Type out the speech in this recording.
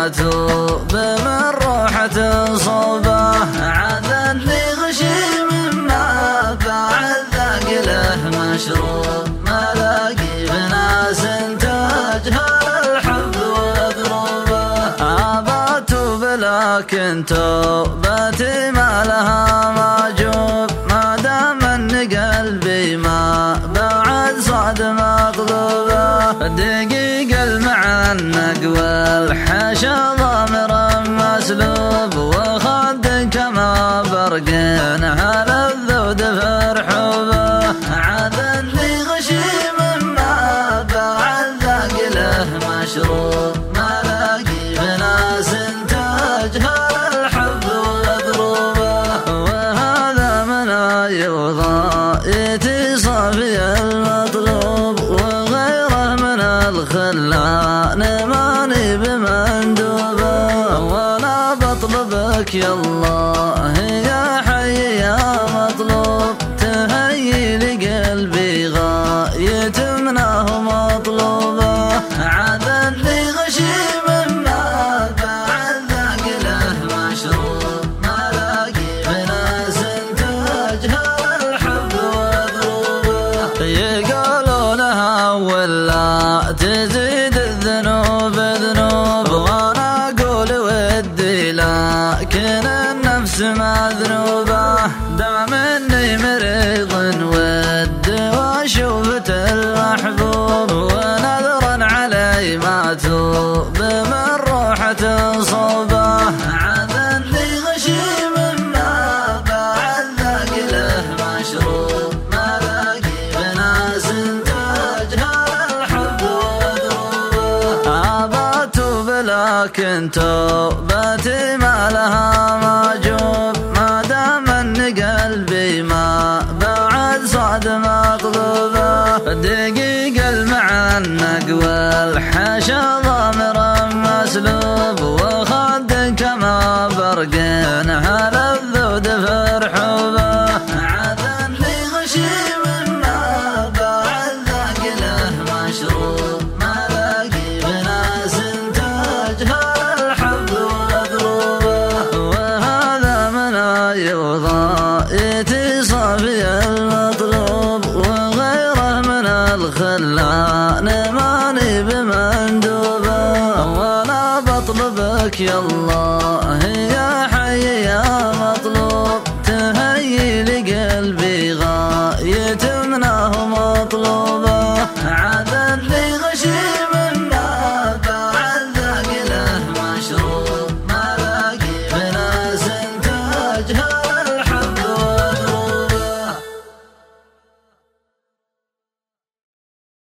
توب من روحة صوبه عذن لي غشيم ما بعد ذاق له مشروب ما لاقي بناس تجهل الحب وذروبه أبات لكن توبتي ما لها مجوب ما دام ان قلبي ما بعد صعد مطلوبه دقيق المعنق والحشا ضامر مسلوب وخد كما برقين على الذود فرحوبه عذن لي غشيم ما بعد ذاق له مشروب ما لاقي بناس تجهل الحب وذروبه وهذا من وظائتي صافي المطلوب وغيره من الخلان ماني بمندوبه ولا بطلبك يا الله يا حي يا مطلوب تهيي لقلبي غاية منه مطلوبه عذن لي غشيم ما بعد ذاق له مشروب ما لاقي بناس تجهل الحب وذروبه يقولونها ولا تزيد الذنوب ذنوب وانا اقول ودي لكن النفس مذنوبه دام اني مريض ودي واشوفة المحبوب ونذرا علي ما توب من روحة صوبه عذن لي غشيم ما بعد ذاق له مشروب ما لاقي بناس تجهل الحب وذروبه أبات لكن توبتي ما لها مجوب ما دام ان قلبي ما بعد صعد مطلوبه دقيق المعنق والحشا ضامر مسلوب وخد كما برقين على الذود فرحوبه عذن لي غشيم ما بعد ذاق له مشروب ما لاقي بناس تجهل الحب وذروبه وهذا من وظائتي صافي المطلوب وغيره من الخلان ماني بمندوبه ولا بطلبك يا الله